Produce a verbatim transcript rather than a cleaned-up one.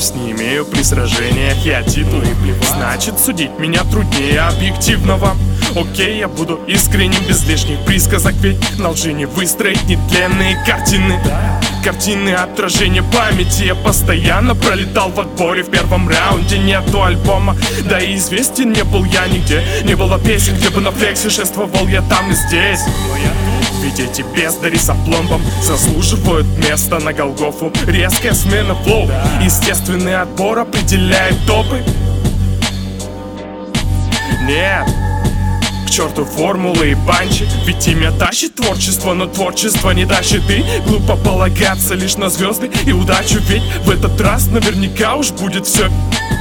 пусть не имею при сражениях я титулы, значит судить меня труднее объективного. Окей, я буду искренним без лишних присказок, ведь на лжи не выстроить нетленные картины. Картины отражения памяти. Я постоянно пролетал в отборе в первом раунде. Нету альбома, да и известен не был я нигде. Не было песен, где бы на флексе шествовал я там и здесь. Ведь эти бездари с опломбом заслуживают места на Голгофу. Резкая смена флоу, естественный отбор определяет топы. Нет, к черту формулы и панчи, ведь имя тащит творчество, но творчество не тащит. И глупо полагаться лишь на звезды и удачу, ведь в этот раз наверняка уж будет все